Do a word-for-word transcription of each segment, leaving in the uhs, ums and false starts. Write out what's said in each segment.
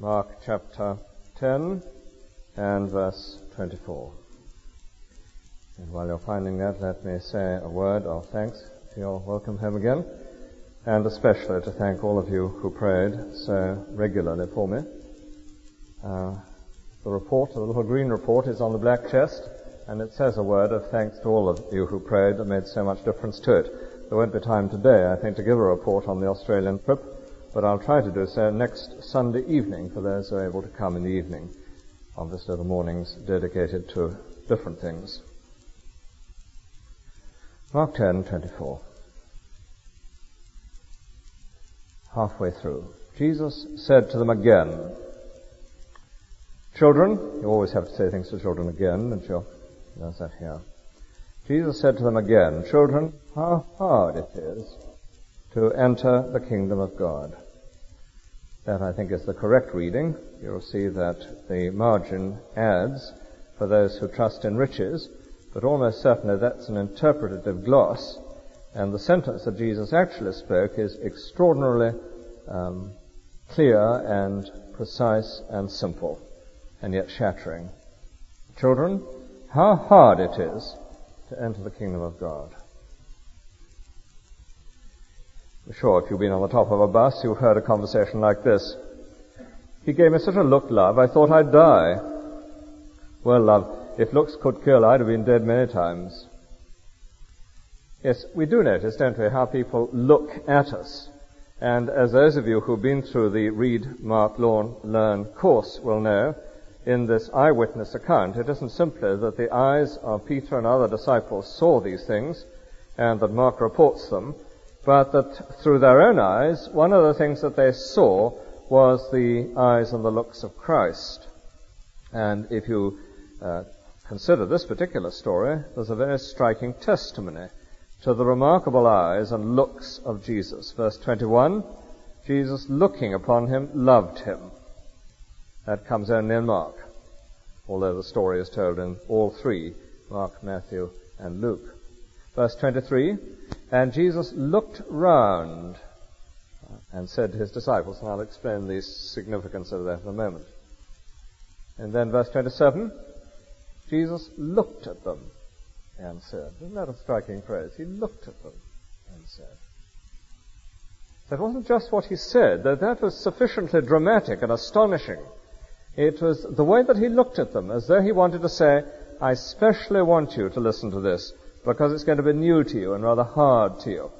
Mark chapter ten and verse twenty-four. And while you're finding that, let me say a word of thanks to your welcome home again, and especially to thank all of you who prayed so regularly for me. Uh, the report, the little green report, is on the black chest, and it says a word of thanks to all of you who prayed and made so much difference to it. There won't be time today, I think, to give a report on the Australian trip, but I'll try to do so next Sunday evening for those who are able to come in the evening. Obviously, the morning's dedicated to different things. Mark ten twenty-four. Halfway through, Jesus said to them again, "Children," you always have to say things to children again, don't you? There's that here. Jesus said to them again, "Children, how hard it is to enter the kingdom of God." That, I think, is the correct reading. You'll see that the margin adds, "for those who trust in riches," but almost certainly that's an interpretative gloss, and the sentence that Jesus actually spoke is extraordinarily um, clear and precise and simple, and yet shattering. "Children, how hard it is to enter the kingdom of God." I'm sure if you've been on the top of a bus, you've heard a conversation like this. "He gave me such a look, love, I thought I'd die." "Well, love, if looks could kill, I'd have been dead many times." Yes, we do notice, don't we, how people look at us. And as those of you who've been through the Read, Mark, Learn course will know, in this eyewitness account, it isn't simply that the eyes of Peter and other disciples saw these things, and that Mark reports them, but that through their own eyes, one of the things that they saw was the eyes and the looks of Christ. And if you uh, consider this particular story, there's a very striking testimony to the remarkable eyes and looks of Jesus. Verse twenty-one, Jesus, looking upon him, loved him. That comes only in Mark, although the story is told in all three, Mark, Matthew, and Luke. Verse twenty-three, and Jesus looked round and said to his disciples, and I'll explain the significance of that in a moment. And then verse twenty-seven, Jesus looked at them and said. Isn't that a striking phrase? He looked at them and said. That wasn't just what he said, though that was sufficiently dramatic and astonishing. It was the way that he looked at them, as though he wanted to say, I specially want you to listen to this, because it's going to be new to you and rather hard to you.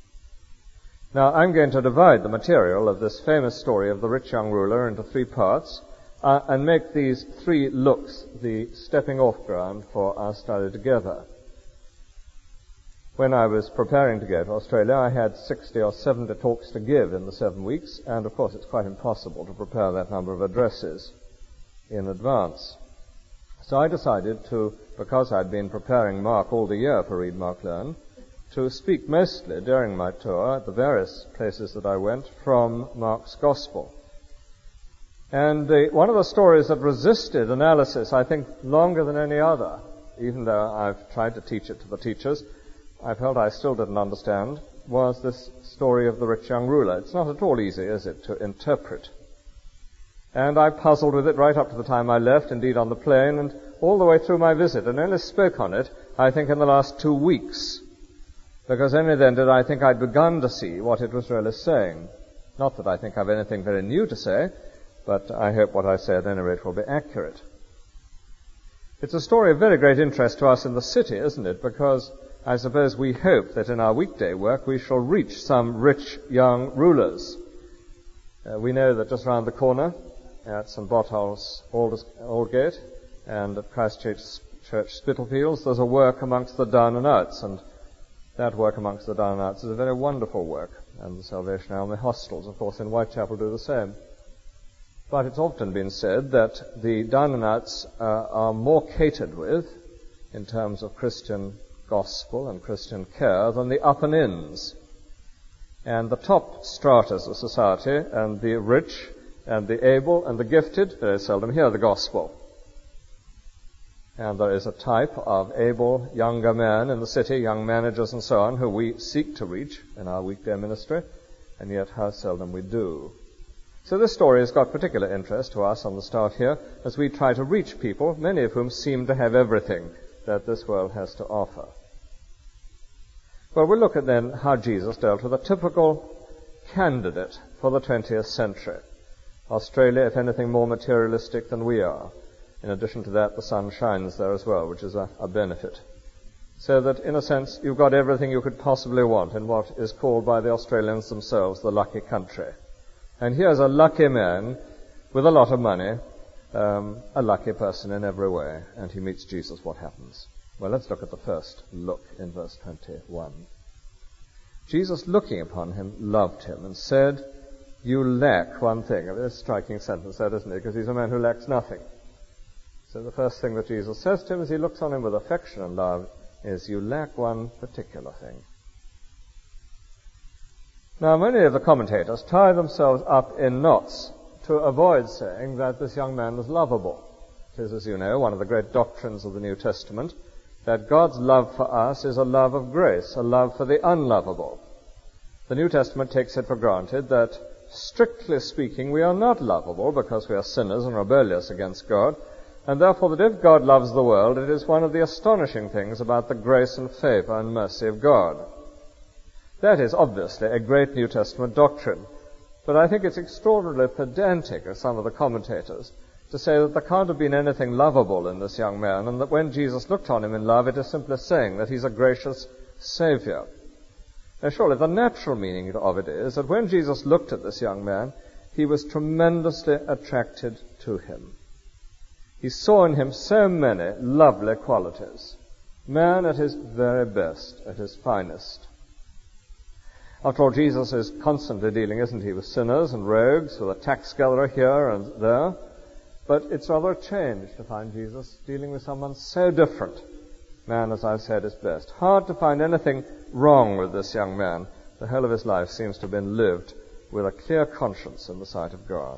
Now, I'm going to divide the material of this famous story of the rich young ruler into three parts, uh, and make these three looks the stepping-off ground for our study together. When I was preparing to go to Australia, I had sixty or seventy talks to give in the seven weeks, and of course it's quite impossible to prepare that number of addresses in advance. So I decided to, because I'd been preparing Mark all the year for Read, Mark, Learn, to speak mostly during my tour at the various places that I went from Mark's Gospel. And uh, one of the stories that resisted analysis, I think, longer than any other, even though I've tried to teach it to the teachers, I felt I still didn't understand, was this story of the rich young ruler. It's not at all easy, is it, to interpret. And I puzzled with it right up to the time I left, indeed on the plane, and all the way through my visit, and only spoke on it, I think, in the last two weeks, because only then did I think I'd begun to see what it was really saying. Not that I think I've anything very new to say, but I hope what I say at any rate will be accurate. It's a story of very great interest to us in the city, isn't it? Because I suppose we hope that in our weekday work we shall reach some rich young rulers. Uh, we know that just round the corner at St Botolph's Aldgate and at Christchurch Church Spitalfields, there's a work amongst the down and outs, and that work amongst the down and outs is a very wonderful work, and the Salvation Army hostels, of course, in Whitechapel do the same. But it's often been said that the down and outs uh, are more catered with in terms of Christian gospel and Christian care than the up and ins. And the top stratas of society and the rich and the able and the gifted very seldom hear the gospel. And there is a type of able younger men in the city, young managers and so on, who we seek to reach in our weekday ministry, and yet how seldom we do. So this story has got particular interest to us on the staff here as we try to reach people, many of whom seem to have everything that this world has to offer. Well, we'll look at then how Jesus dealt with a typical candidate for the twentieth century. Australia, if anything, more materialistic than we are. In addition to that, the sun shines there as well, which is a, a benefit. So that, in a sense, you've got everything you could possibly want in what is called by the Australians themselves the lucky country. And here's a lucky man with a lot of money, um, a lucky person in every way, and he meets Jesus. What happens? Well, let's look at the first look in verse twenty-one. Jesus, looking upon him, loved him and said, "You lack one thing." I mean, it's a striking sentence, that, isn't it? Because he's a man who lacks nothing. So the first thing that Jesus says to him as he looks on him with affection and love is, "You lack one particular thing." Now, many of the commentators tie themselves up in knots to avoid saying that this young man was lovable. It is, as you know, one of the great doctrines of the New Testament that God's love for us is a love of grace, a love for the unlovable. The New Testament takes it for granted that, strictly speaking, we are not lovable because we are sinners and rebellious against God, and therefore that if God loves the world, it is one of the astonishing things about the grace and favor and mercy of God. That is obviously a great New Testament doctrine, but I think it's extraordinarily pedantic of some of the commentators to say that there can't have been anything lovable in this young man, and that when Jesus looked on him in love, it is simply saying that he's a gracious Savior. Now surely the natural meaning of it is that when Jesus looked at this young man, he was tremendously attracted to him. He saw in him so many lovely qualities. Man at his very best, at his finest. After all, Jesus is constantly dealing, isn't he, with sinners and rogues, with a tax gatherer here and there. But it's rather a change to find Jesus dealing with someone so different. Man, as I've said, is best. Hard to find anything wrong with this young man. The whole of his life seems to have been lived with a clear conscience in the sight of God.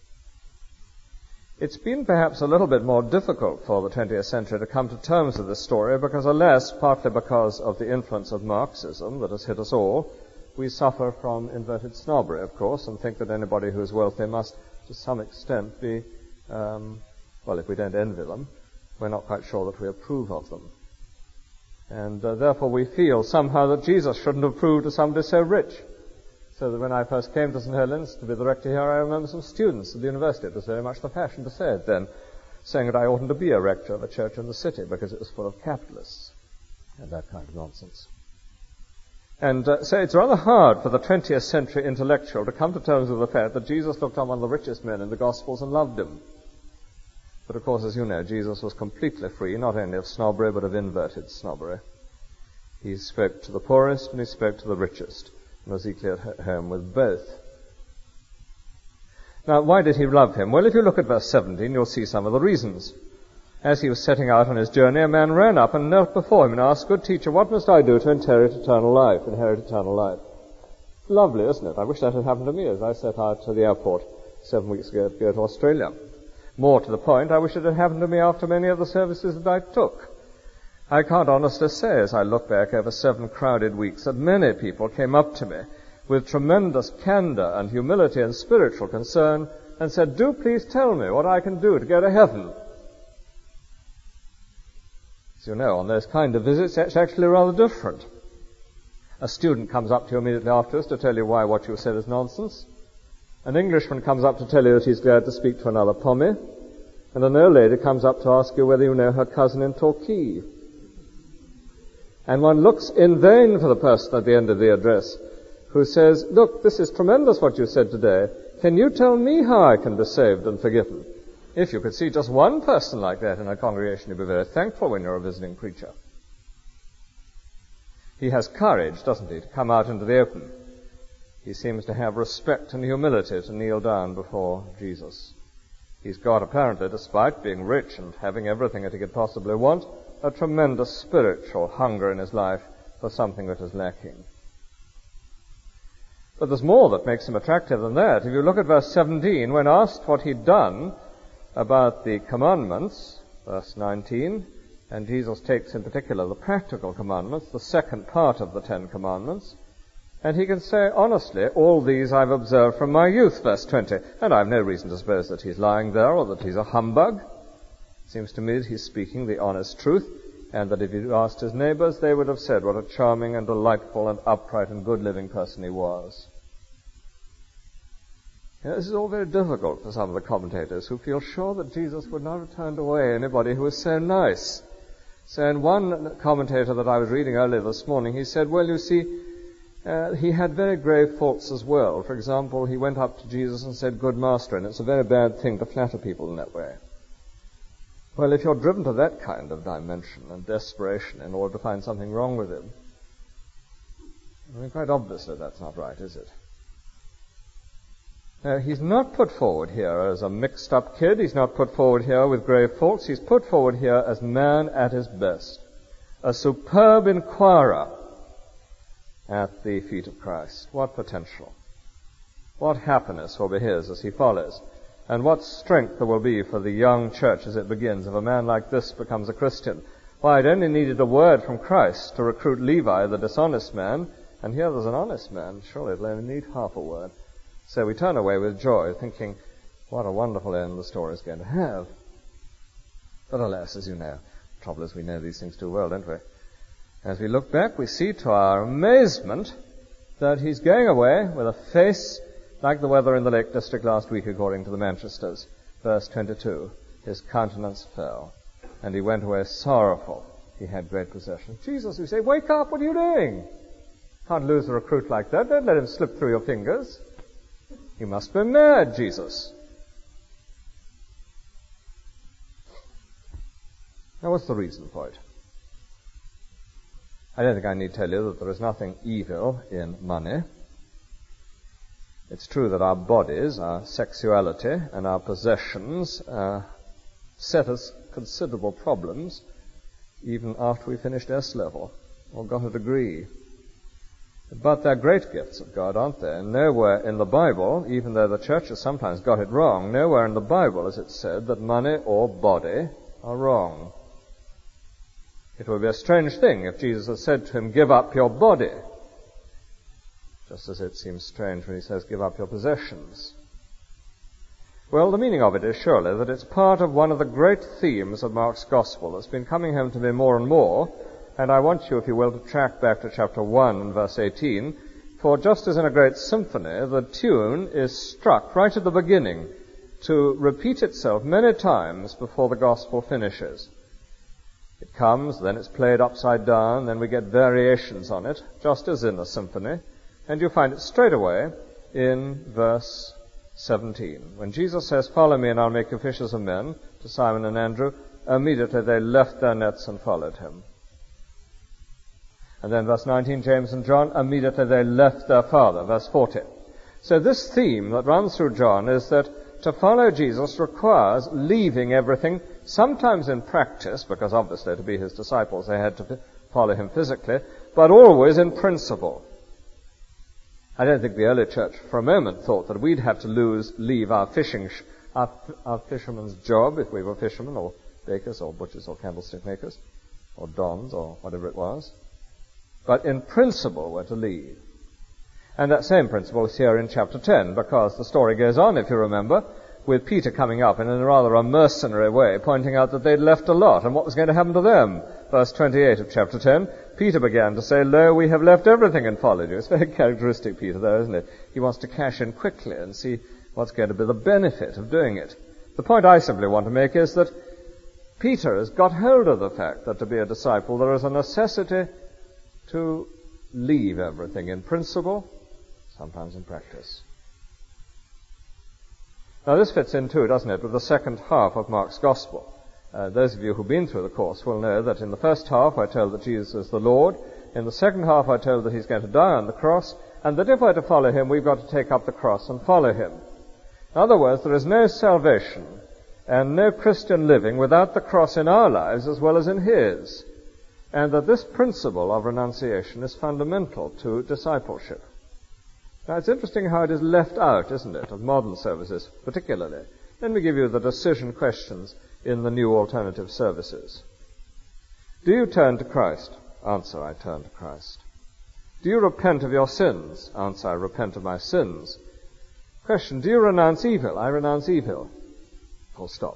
It's been perhaps a little bit more difficult for the twentieth century to come to terms with this story because, alas, partly because of the influence of Marxism that has hit us all, we suffer from inverted snobbery, of course, and think that anybody who is wealthy must, to some extent, be, um, well, if we don't envy them, we're not quite sure that we approve of them. And uh, therefore we feel somehow that Jesus shouldn't have proved to somebody so rich. So that when I first came to Saint Helens to be the rector here, I remember some students at the university, it was very much the fashion to say it then, saying that I oughtn't to be a rector of a church in the city because it was full of capitalists and that kind of nonsense. And uh, so it's rather hard for the twentieth century intellectual to come to terms with the fact that Jesus looked on one of the richest men in the Gospels and loved him. But of course, as you know, Jesus was completely free, not only of snobbery, but of inverted snobbery. He spoke to the poorest and he spoke to the richest, and was equally at home with both. Now, why did he love him? Well, if you look at verse seventeen, you'll see some of the reasons. As he was setting out on his journey, a man ran up and knelt before him and asked, "Good teacher, what must I do to inherit eternal life?" Inherit eternal life. Lovely, isn't it? I wish that had happened to me as I set out to the airport seven weeks ago to go to Australia. More to the point, I wish it had happened to me after many of the services that I took. I can't honestly say, as I look back over seven crowded weeks, that many people came up to me with tremendous candor and humility and spiritual concern and said, "Do please tell me what I can do to go to heaven." As you know, on those kind of visits, it's actually rather different. A student comes up to you immediately afterwards to tell you why what you said is nonsense. An Englishman comes up to tell you that he's glad to speak to another Pommy. And an old lady comes up to ask you whether you know her cousin in Torquay. And one looks in vain for the person at the end of the address who says, "Look, this is tremendous what you said today. Can you tell me how I can be saved and forgiven?" If you could see just one person like that in a congregation, you'd be very thankful when you're a visiting preacher. He has courage, doesn't he, to come out into the open. He seems to have respect and humility to kneel down before Jesus. He's got, apparently, despite being rich and having everything that he could possibly want, a tremendous spiritual hunger in his life for something that is lacking. But there's more that makes him attractive than that. If you look at verse seventeen, when asked what he'd done about the commandments, verse nineteen, and Jesus takes in particular the practical commandments, the second part of the Ten Commandments, And he can say honestly, all these I've observed from my youth, verse twenty. And I've no reason to suppose that he's lying there or that he's a humbug. It seems to me that he's speaking the honest truth, and that if he'd asked his neighbors, they would have said what a charming and delightful and upright and good-living person he was. You know, this is all very difficult for some of the commentators who feel sure that Jesus would not have turned away anybody who was so nice. So in one commentator that I was reading earlier this morning, he said, well, you see, uh, he had very grave faults as well. For example, he went up to Jesus and said, good master, and it's a very bad thing to flatter people in that way. Well, if you're driven to that kind of dimension and desperation in order to find something wrong with him, I mean, quite obviously that's not right, is it? Now, he's not put forward here as a mixed-up kid. He's not put forward here with grave faults. He's put forward here as man at his best, a superb inquirer at the feet of Christ. What potential, what happiness will be his as he follows, and what strength there will be for the young church as it begins if a man like this becomes a Christian. Why, it only needed a word from Christ to recruit Levi, the dishonest man, and here there's an honest man. Surely it'll only need half a word. So we turn away with joy, thinking, what a wonderful end the story is going to have. But alas, as you know, the trouble is we know these things too well, don't we? As we look back, we see to our amazement that he's going away with a face like the weather in the Lake District last week, according to the Manchesters. Verse twenty-two, his countenance fell, and he went away sorrowful. He had great possession. Jesus, we say, wake up, what are you doing? Can't lose a recruit like that. Don't let him slip through your fingers. You must be mad, Jesus. Now, what's the reason for it? I don't think I need tell you that there is nothing evil in money. It's true that our bodies, our sexuality, and our possessions uh, set us considerable problems even after we finished S-level or got a degree. But they're great gifts of God, aren't they? And nowhere in the Bible, even though the church has sometimes got it wrong, nowhere in the Bible is it said that money or body are wrong. It would be a strange thing if Jesus had said to him, give up your body, just as it seems strange when he says, give up your possessions. Well, the meaning of it is surely that it's part of one of the great themes of Mark's Gospel that's been coming home to me more and more, and I want you, if you will, to track back to chapter one and verse eighteen, for just as in a great symphony, the tune is struck right at the beginning to repeat itself many times before the Gospel finishes. It comes, then it's played upside down, then we get variations on it, just as in a symphony, and you find it straight away in verse seventeen. When Jesus says, follow me and I'll make you fishers of men, to Simon and Andrew, immediately they left their nets and followed him. And then verse nineteen, James and John, immediately they left their father, verse forty. So this theme that runs through John is that to follow Jesus requires leaving everything, sometimes in practice, because obviously to be his disciples they had to follow him physically, but always in principle. I don't think the early church for a moment thought that we'd have to lose, leave our fishing, sh- our, our fisherman's job if we were fishermen or bakers or butchers or candlestick makers or dons or whatever it was. But in principle we're to leave. And that same principle is here in chapter ten, because the story goes on, if you remember, with Peter coming up and in a rather a mercenary way, pointing out that they'd left a lot and what was going to happen to them. Verse twenty-eight of chapter ten, Peter began to say, lo, we have left everything and followed you. It's very characteristic, Peter, though, isn't it? He wants to cash in quickly and see what's going to be the benefit of doing it. The point I simply want to make is that Peter has got hold of the fact that to be a disciple there is a necessity to leave everything in principle, sometimes in practice. Now this fits in too, doesn't it, with the second half of Mark's Gospel. Uh, those of you who've been through the course will know that in the first half I told that Jesus is the Lord. In the second half I told that he's going to die on the cross, and that if we're to follow him, we've got to take up the cross and follow him. In other words, there is no salvation and no Christian living without the cross in our lives as well as in his. And that this principle of renunciation is fundamental to discipleship. Now, it's interesting how it is left out, isn't it, of modern services particularly. Let me give you the decision questions in the new alternative services. Do you turn to Christ? Answer, I turn to Christ. Do you repent of your sins? Answer, I repent of my sins. Question, do you renounce evil? I renounce evil. Full stop.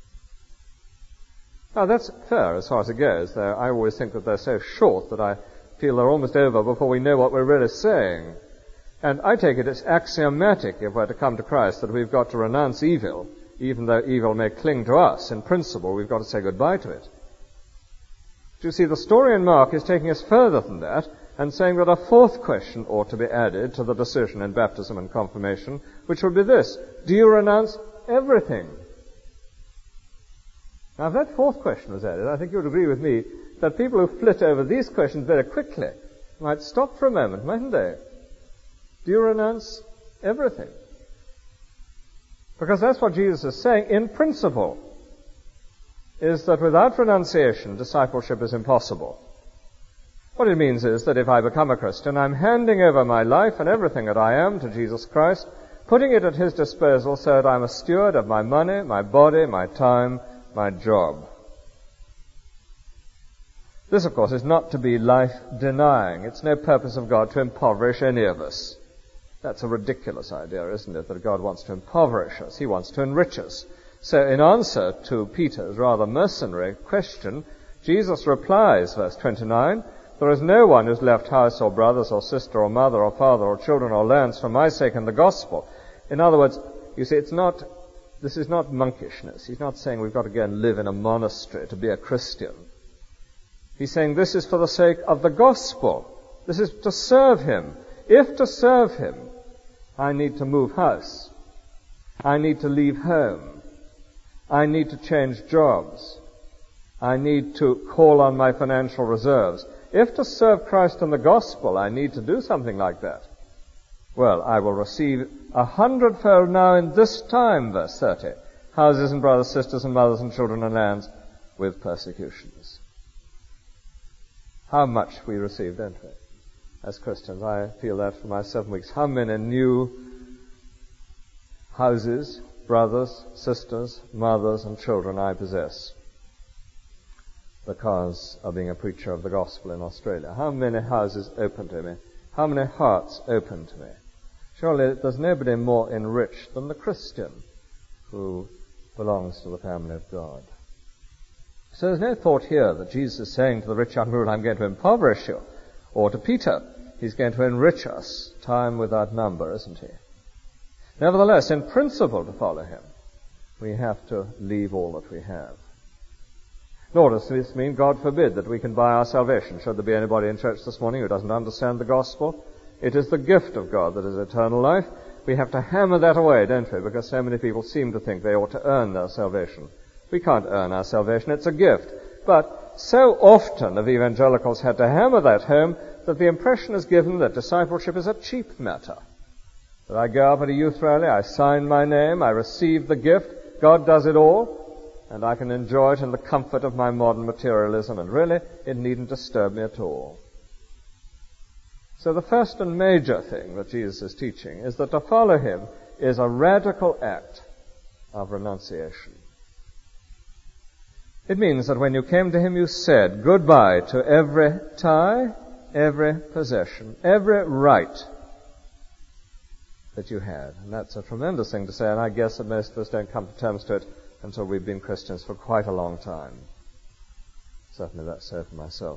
Now that's fair as far as it goes, though I always think that they're so short that I feel they're almost over before we know what we're really saying. And I take it it's axiomatic, if we're to come to Christ, that we've got to renounce evil, even though evil may cling to us. In principle, we've got to say goodbye to it. Do you see, the story in Mark is taking us further than that, and saying that a fourth question ought to be added to the decision in baptism and confirmation, which would be this: do you renounce everything? Now, if that fourth question was added, I think you would agree with me that people who flit over these questions very quickly might stop for a moment, mightn't they? Do you renounce everything? Because that's what Jesus is saying in principle, is that without renunciation, discipleship is impossible. What it means is that if I become a Christian, I'm handing over my life and everything that I am to Jesus Christ, putting it at His disposal so that I'm a steward of my money, my body, my time, my job. This, of course, is not to be life-denying. It's no purpose of God to impoverish any of us. That's a ridiculous idea, isn't it, that God wants to impoverish us. He wants to enrich us. So in answer to Peter's rather mercenary question, Jesus replies, verse twenty-nine, there is no one who's left house or brothers or sister or mother or father or children or lands for my sake and the gospel. In other words, you see, it's not, this is not monkishness. He's not saying we've got to go and live in a monastery to be a Christian. He's saying this is for the sake of the gospel. This is to serve Him. If to serve Him, I need to move house. I need to leave home. I need to change jobs. I need to call on my financial reserves. If to serve Christ and the gospel, I need to do something like that, well, I will receive a hundredfold now in this time, verse thirty, houses and brothers, sisters and mothers and children and lands with persecutions. How much we receive, don't we? As Christians, I feel that for my seven weeks. How many new houses, brothers, sisters, mothers and children I possess because of being a preacher of the gospel in Australia. How many houses open to me? How many hearts open to me? Surely there's nobody more enriched than the Christian who belongs to the family of God. So there's no thought here that Jesus is saying to the rich young ruler, I'm going to impoverish you. Or to Peter, He's going to enrich us, time without number, isn't He? Nevertheless, in principle to follow Him, we have to leave all that we have. Nor does this mean, God forbid, that we can buy our salvation. Should there be anybody in church this morning who doesn't understand the gospel, it is the gift of God that is eternal life. We have to hammer that away, don't we? Because so many people seem to think they ought to earn their salvation. We can't earn our salvation. It's a gift. But so often have evangelicals had to hammer that home that the impression is given that discipleship is a cheap matter. That I go up at a youth rally, I sign my name, I receive the gift, God does it all, and I can enjoy it in the comfort of my modern materialism, and really, it needn't disturb me at all. So the first and major thing that Jesus is teaching is that to follow Him is a radical act of renunciation. It means that when you came to Him, you said goodbye to every tie, every possession, every right that you had. And that's a tremendous thing to say, and I guess that most of us don't come to terms to it until we've been Christians for quite a long time. Certainly that's so for myself.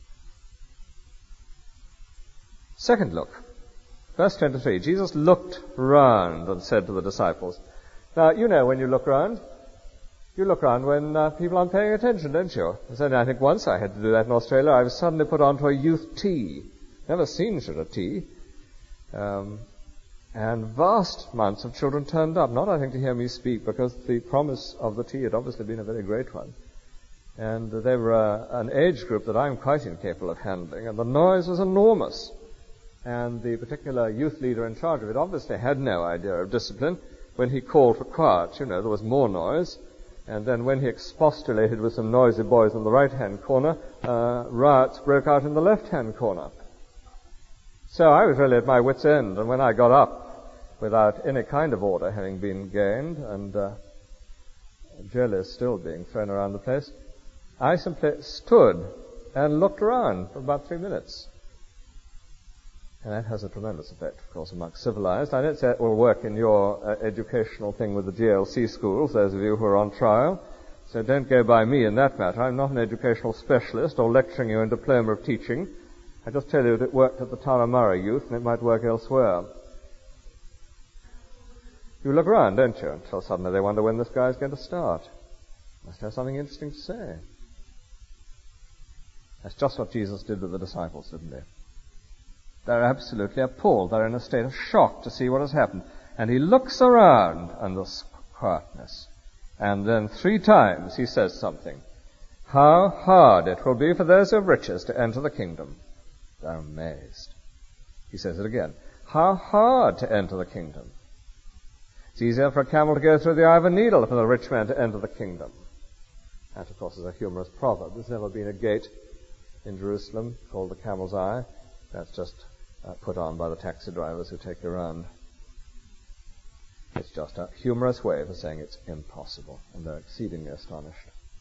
Second look. Verse twenty-three. Jesus looked round and said to the disciples. Now, you know when you look round, you look round when uh, people aren't paying attention, don't you? Certainly, I think once I had to do that in Australia. I was suddenly put onto a youth tea. Never seen such a tea. Um, and vast amounts of children turned up, not, I think, to hear me speak, because the promise of the tea had obviously been a very great one. And they were uh, an age group that I'm quite incapable of handling, and the noise was enormous. And the particular youth leader in charge of it obviously had no idea of discipline. When he called for quiet, you know, there was more noise. And then when he expostulated with some noisy boys in the right-hand corner, uh, riots broke out in the left-hand corner. So I was really at my wit's end, and when I got up, without any kind of order having been gained, and uh, jelly still being thrown around the place, I simply stood and looked around for about three minutes. And that has a tremendous effect, of course, amongst civilized. I don't say it will work in your uh, educational thing with the G L C schools, those of you who are on trial. So don't go by me in that matter. I'm not an educational specialist or lecturing you in diploma of teaching. I just tell you that it worked at the Tarahumara youth and it might work elsewhere. You look around, don't you, until suddenly they wonder when this guy is going to start. Must have something interesting to say. That's just what Jesus did with the disciples, didn't he? They're absolutely appalled. They're in a state of shock to see what has happened. And he looks around in this quietness. And then three times he says something. How hard it will be for those who have riches to enter the kingdom. They're amazed. He says it again. How hard to enter the kingdom. It's easier for a camel to go through the eye of a needle than for a rich man to enter the kingdom. That, of course, is a humorous proverb. There's never been a gate in Jerusalem called the Camel's Eye. That's just uh, put on by the taxi drivers who take you around. It's just a humorous way of saying it's impossible, and they're exceedingly astonished.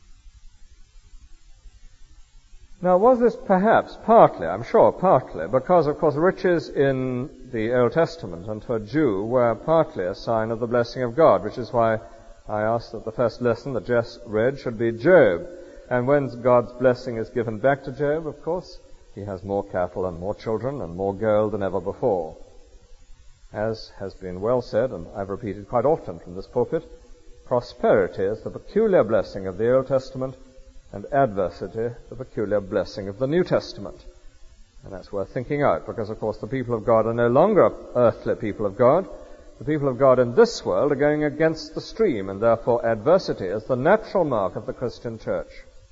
Now, was this perhaps partly, I'm sure partly, because, of course, riches in the Old Testament and to a Jew were partly a sign of the blessing of God, which is why I asked that the first lesson that Jess read should be Job. And when God's blessing is given back to Job, of course, he has more cattle and more children and more gold than ever before. As has been well said, and I've repeated quite often from this pulpit, prosperity is the peculiar blessing of the Old Testament, and adversity the peculiar blessing of the New Testament. And that's worth thinking out, because, of course, the people of God are no longer earthly people of God. The people of God in this world are going against the stream, and therefore adversity is the natural mark of the Christian church.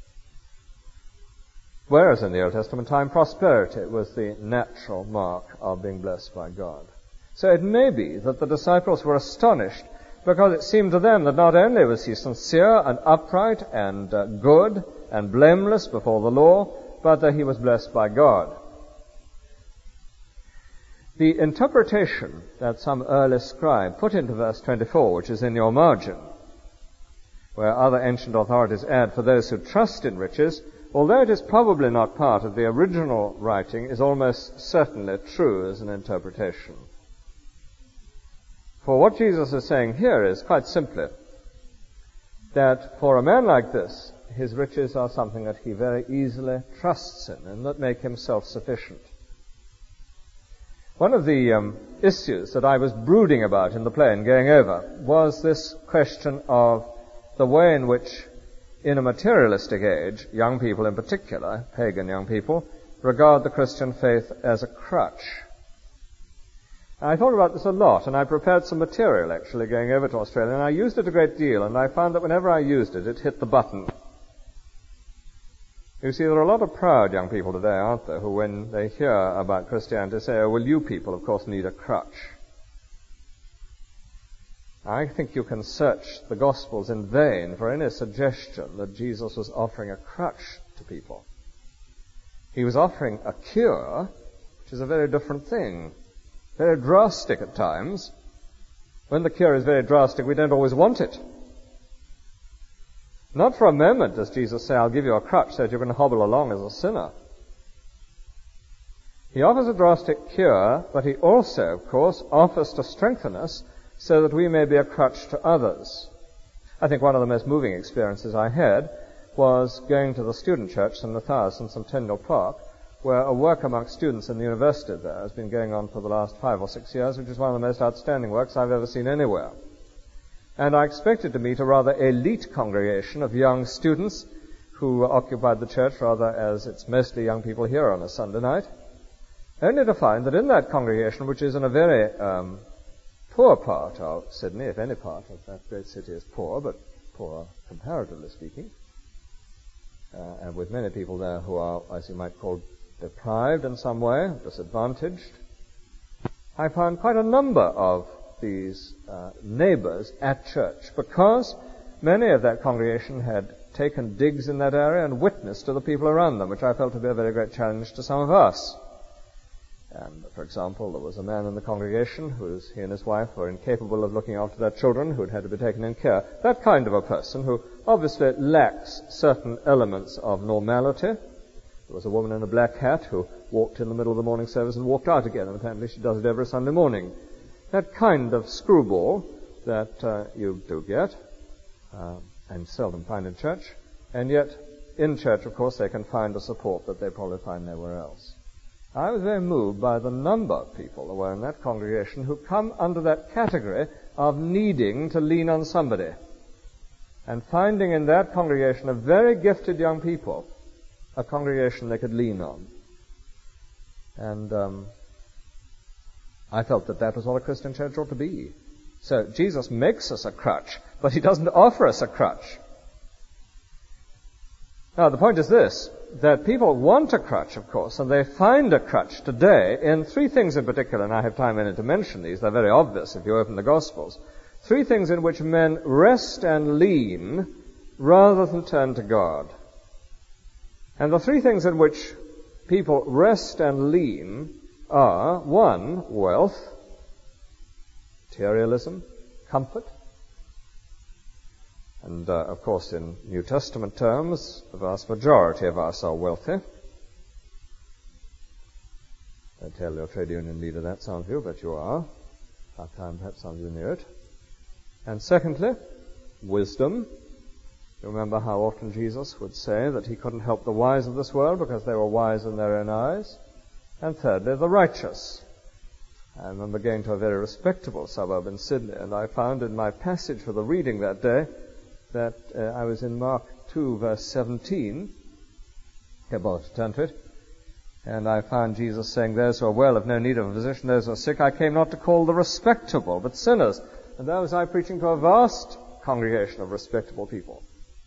Whereas in the Old Testament time, prosperity was the natural mark of being blessed by God. So it may be that the disciples were astonished because it seemed to them that not only was he sincere and upright and uh, good and blameless before the law, but that he was blessed by God. The interpretation that some early scribe put into verse twenty-four, which is in your margin, where other ancient authorities add, for those who trust in riches, although it is probably not part of the original writing, is almost certainly true as an interpretation. For what Jesus is saying here is, quite simply, that for a man like this, his riches are something that he very easily trusts in and that make him self-sufficient. One of the um, issues that I was brooding about in the plane going over was this question of the way in which, in a materialistic age, young people in particular, pagan young people, regard the Christian faith as a crutch. I thought about this a lot, and I prepared some material, actually, going over to Australia, and I used it a great deal, and I found that whenever I used it, it hit the button. You see, there are a lot of proud young people today, aren't there, who, when they hear about Christianity, say, oh, well, you people, of course, need a crutch. I think you can search the Gospels in vain for any suggestion that Jesus was offering a crutch to people. He was offering a cure, which is a very different thing. Very drastic at times. When the cure is very drastic, we don't always want it. Not for a moment does Jesus say, I'll give you a crutch so that you can hobble along as a sinner. He offers a drastic cure, but he also, of course, offers to strengthen us so that we may be a crutch to others. I think one of the most moving experiences I had was going to the student church in Matthias in Centennial Park, where a work amongst students in the university there has been going on for the last five or six years, which is one of the most outstanding works I've ever seen anywhere. And I expected to meet a rather elite congregation of young students who occupied the church rather as it's mostly young people here on a Sunday night, only to find that in that congregation, which is in a very um, poor part of Sydney, if any part of that great city is poor, but poor comparatively speaking, uh, and with many people there who are, as you might call, deprived in some way, disadvantaged, I found quite a number of these uh, neighbors at church, because many of that congregation had taken digs in that area and witnessed to the people around them, which I felt to be a very great challenge to some of us. And, for example, there was a man in the congregation whose he and his wife were incapable of looking after their children, who had had to be taken in care. That kind of a person who obviously lacks certain elements of normality, There was a woman in a black hat who walked in the middle of the morning service and walked out again, and apparently she does it every Sunday morning. That kind of screwball that uh, you do get, uh, and seldom find in church, and yet in church, of course, they can find a support that they probably find nowhere else. I was very moved by the number of people that were in that congregation who come under that category of needing to lean on somebody, and finding in that congregation of very gifted young people a congregation they could lean on. And um, I felt that that was what a Christian church ought to be. So Jesus makes us a crutch, but he doesn't offer us a crutch. Now, the point is this, that people want a crutch, of course, and they find a crutch today in three things in particular, and I have time in it to mention these. They're very obvious if you open the Gospels. Three things in which men rest and lean rather than turn to God. And the three things in which people rest and lean are, one, wealth, materialism, comfort. And, uh, of course, in New Testament terms, the vast majority of us are wealthy. Don't tell your trade union leader that, some of you, but you are. Part time, perhaps some of you knew it. And secondly, wisdom. You remember how often Jesus would say that he couldn't help the wise of this world because they were wise in their own eyes. And thirdly, the righteous. I remember going to a very respectable suburb in Sydney, and I found in my passage for the reading that day that uh, I was in Mark two, verse seventeen. Can't bother to turn to it. And I found Jesus saying, "Those who are well have no need of a physician, those who are sick I came not to call the respectable, but sinners." And there was I preaching to a vast congregation of respectable people.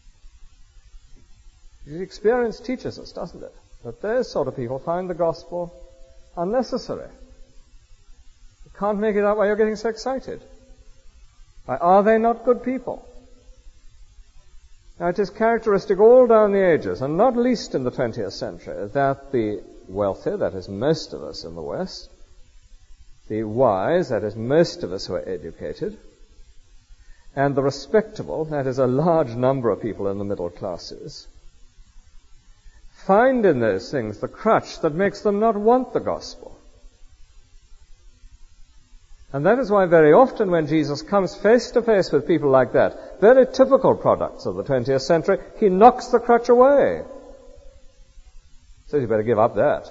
The experience teaches us, doesn't it, that those sort of people find the gospel unnecessary. You can't make it out why you're getting so excited. Why, are they not good people? Now, it is characteristic all down the ages, and not least in the twentieth century, that the wealthy, that is most of us in the West, the wise, that is most of us who are educated, and the respectable, that is a large number of people in the middle classes, find in those things the crutch that makes them not want the gospel. And that is why very often when Jesus comes face to face with people like that, very typical products of the twentieth century, he knocks the crutch away. Says you better give up that.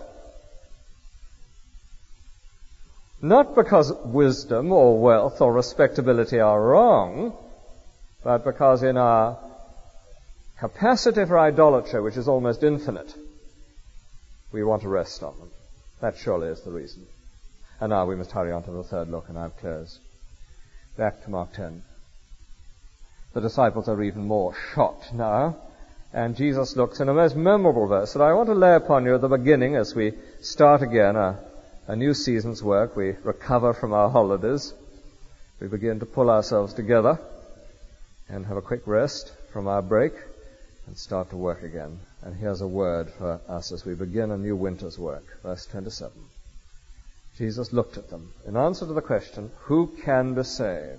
Not because wisdom or wealth or respectability are wrong, but because in our capacity for idolatry, which is almost infinite, we want to rest on them. That surely is the reason. And now we must hurry on to the third look, and I've closed. Back to Mark ten. The disciples are even more shocked now, and Jesus looks in a most memorable verse that I want to lay upon you at the beginning as we start again a, a new season's work. We recover from our holidays. We begin to pull ourselves together and have a quick rest from our break and start to work again. And here's a word for us as we begin a new winter's work. Verse twenty-seven. Jesus looked at them in answer to the question, who can be saved?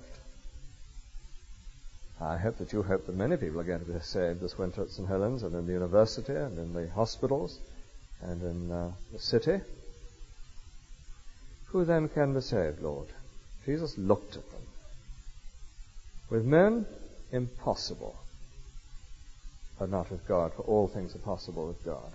I hope that you hope that many people are going to be saved this winter at Saint Helens and in the university and in the hospitals and in uh, the city. Who then can be saved, Lord? Jesus looked at them. With men, impossible, but not with God, for all things are possible with God.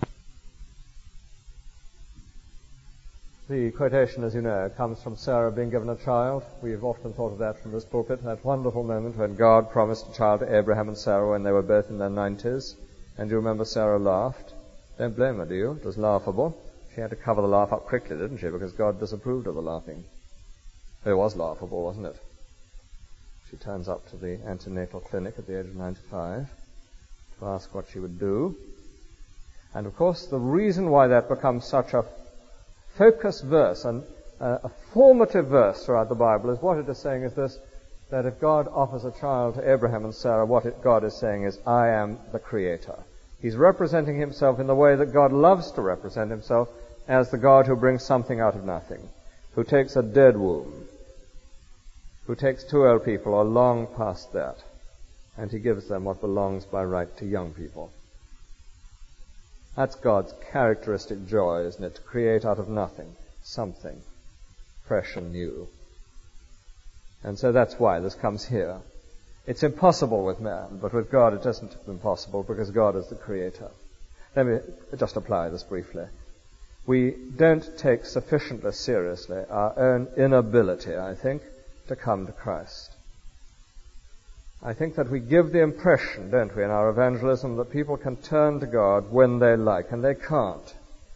The quotation, as you know, comes from Sarah being given a child. We've often thought of that from this pulpit, that wonderful moment when God promised a child to Abraham and Sarah when they were both in their nineties. And you remember Sarah laughed. Don't blame her, do you? It was laughable. She had to cover the laugh up quickly, didn't she? Because God disapproved of the laughing. It was laughable, wasn't it? She turns up to the antenatal clinic at the age of ninety-five to ask what she would do. And of course, the reason why that becomes such a focus verse and uh, a formative verse throughout the Bible is what it is saying is this, that if God offers a child to Abraham and Sarah, what it, God is saying is, I am the Creator. He's representing himself in the way that God loves to represent himself, as the God who brings something out of nothing, who takes a dead womb, who takes two old people or long past that, and he gives them what belongs by right to young people. That's God's characteristic joy, isn't it? To create out of nothing something fresh and new. And so that's why this comes here. It's impossible with man, but with God it isn't impossible because God is the creator. Let me just apply this briefly. We don't take sufficiently seriously our own inability, I think, to come to Christ. I think that we give the impression, don't we, in our evangelism, that people can turn to God when they like, and they can't.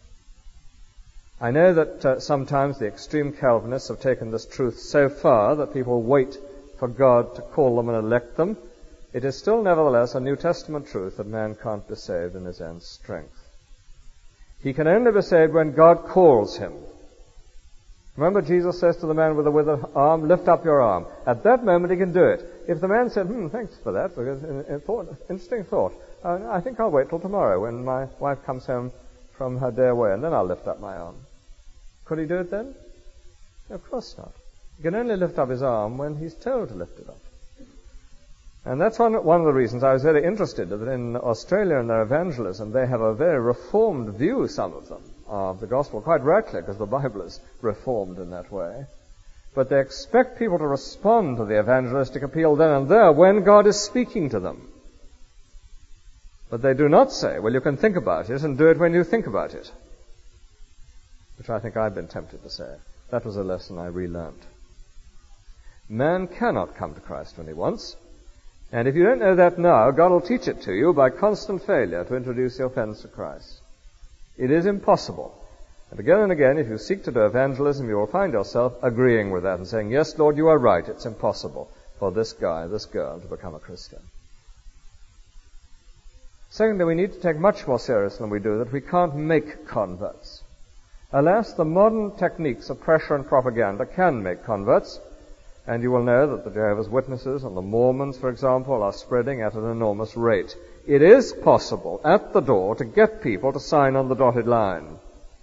I know that uh, sometimes the extreme Calvinists have taken this truth so far that people wait for God to call them and elect them. It is still nevertheless a New Testament truth that man can't be saved in his own strength. He can only be saved when God calls him. Remember, Jesus says to the man with the withered arm, lift up your arm. At that moment he can do it. If the man said, hmm, thanks for that, because in, in thought, interesting thought, uh, I think I'll wait till tomorrow when my wife comes home from her day away, and then I'll lift up my arm. Could he do it then? No, of course not. He can only lift up his arm when he's told to lift it up. And that's one, one of the reasons I was very interested that in Australia in their evangelism, they have a very reformed view, some of them, of the gospel, quite rightly, because the Bible is reformed in that way. But they expect people to respond to the evangelistic appeal then and there when God is speaking to them. But they do not say, well, you can think about it and do it when you think about it. Which I think I've been tempted to say. That was a lesson I relearned. Man cannot come to Christ when he wants. And if you don't know that now, God will teach it to you by constant failure to introduce your friends to Christ. It is impossible. And again and again, if you seek to do evangelism, you will find yourself agreeing with that and saying, yes, Lord, you are right. It's impossible for this guy, this girl, to become a Christian. Secondly, we need to take much more seriously than we do that we can't make converts. Alas, the modern techniques of pressure and propaganda can make converts, and you will know that the Jehovah's Witnesses and the Mormons, for example, are spreading at an enormous rate. It is possible at the door to get people to sign on the dotted line.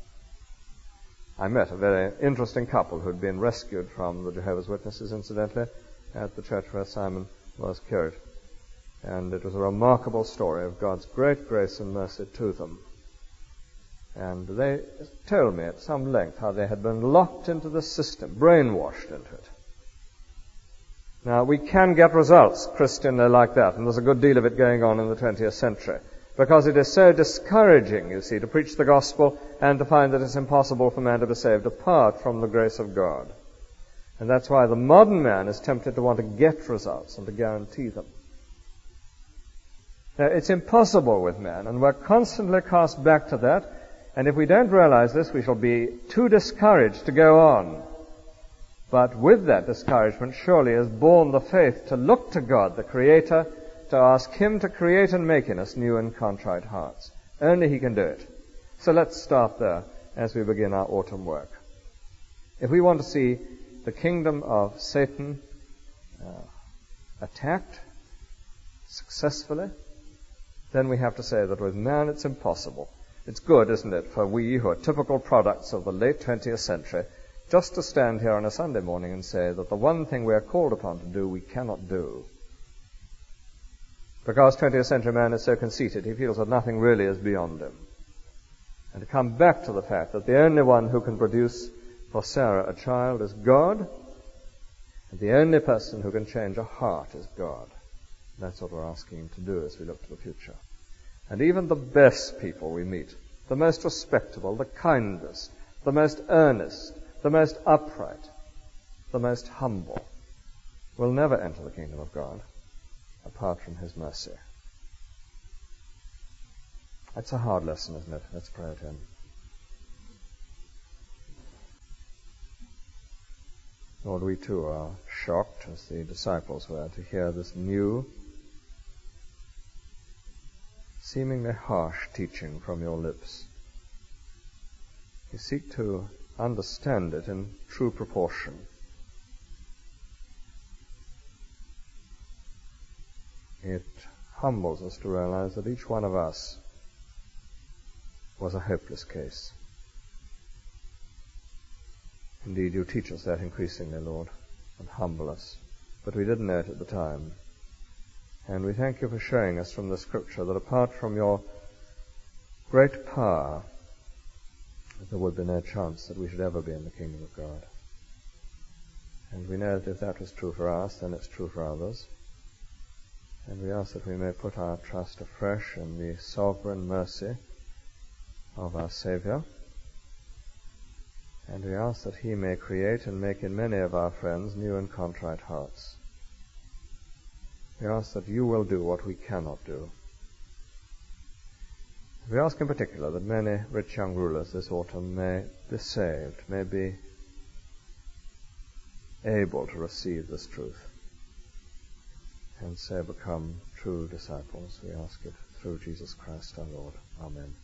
I met a very interesting couple who had been rescued from the Jehovah's Witnesses, incidentally, at the church where Simon was curate. And it was a remarkable story of God's great grace and mercy to them. And they told me at some length how they had been locked into the system, brainwashed into it. Now, we can get results, Christianly, like that, and there's a good deal of it going on in the twentieth century, because it is so discouraging, you see, to preach the gospel and to find that it's impossible for man to be saved apart from the grace of God. And that's why the modern man is tempted to want to get results and to guarantee them. Now, it's impossible with man, and we're constantly cast back to that. And if we don't realize this, we shall be too discouraged to go on. But with that discouragement surely is born the faith to look to God, the Creator, to ask Him to create and make in us new and contrite hearts. Only He can do it. So let's start there as we begin our autumn work. If we want to see the kingdom of Satan uh, attacked successfully, then we have to say that with man it's impossible. It's good, isn't it, for we who are typical products of the late twentieth century, just to stand here on a Sunday morning and say that the one thing we are called upon to do, we cannot do. Because twentieth century man is so conceited, he feels that nothing really is beyond him. And to come back to the fact that the only one who can produce for Sarah a child is God, and the only person who can change a heart is God. That's what we're asking him to do as we look to the future. And even the best people we meet, the most respectable, the kindest, the most earnest, the most upright, the most humble, will never enter the kingdom of God apart from His mercy. That's a hard lesson, isn't it? Let's pray to Him. Lord, we too are shocked, as the disciples were, to hear this new, seemingly harsh teaching from your lips. We seek to understand it in true proportion. It humbles us to realize that each one of us was a hopeless case. Indeed, you teach us that increasingly, Lord, and humble us. But we didn't know it at the time. And we thank you for showing us from the Scripture that apart from your great power, there would be no chance that we should ever be in the kingdom of God. And we know that if that was true for us, then it's true for others. And we ask that we may put our trust afresh in the sovereign mercy of our Saviour. And we ask that he may create and make in many of our friends new and contrite hearts. We ask that you will do what we cannot do. We ask in particular that many rich young rulers this autumn may be saved, may be able to receive this truth, and so become true disciples. We ask it through Jesus Christ our Lord. Amen.